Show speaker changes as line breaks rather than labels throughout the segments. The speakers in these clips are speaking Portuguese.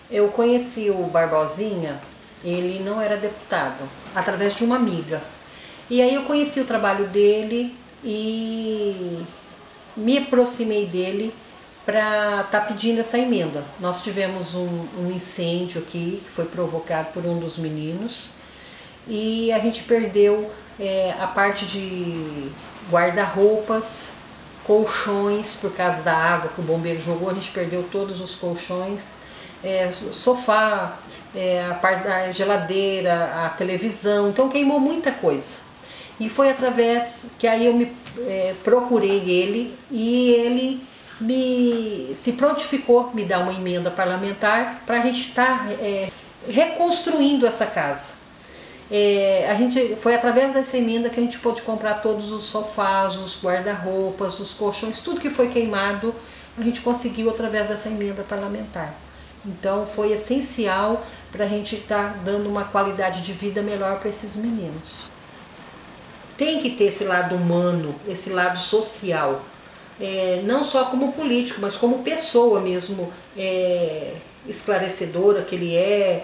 Eu conheci o Barbosinha, ele não era deputado, através de uma amiga. E aí eu conheci o trabalho dele e me aproximei dele para estar pedindo essa emenda. Nós tivemos um incêndio aqui, que foi provocado por um dos meninos, e a gente perdeu a parte de guarda-roupas, colchões, por causa da água que o bombeiro jogou, a gente perdeu todos os colchões, sofá, a parte da geladeira, a televisão, então queimou muita coisa. E foi através que aí eu procurei ele e ele se prontificou me dar uma emenda parlamentar para a gente estar reconstruindo essa casa. Foi através dessa emenda que a gente pôde comprar todos os sofás, os guarda-roupas, os colchões, tudo que foi queimado, a gente conseguiu através dessa emenda parlamentar. Então foi essencial para a gente estar dando uma qualidade de vida melhor para esses meninos. Tem que ter esse lado humano, esse lado social, não só como político, mas como pessoa mesmo, esclarecedora que ele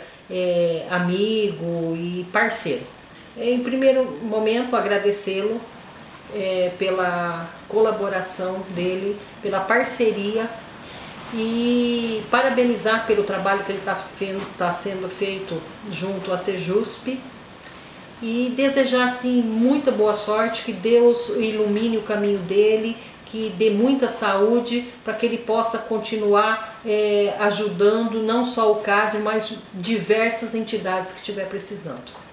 amigo e parceiro. Em primeiro momento, agradecê-lo pela colaboração dele, pela parceria e parabenizar pelo trabalho que ele está sendo feito junto à Sejusp e desejar assim muita boa sorte, que Deus ilumine o caminho dele, que dê muita saúde para que ele possa continuar ajudando não só o CAD, mas diversas entidades que estiver precisando.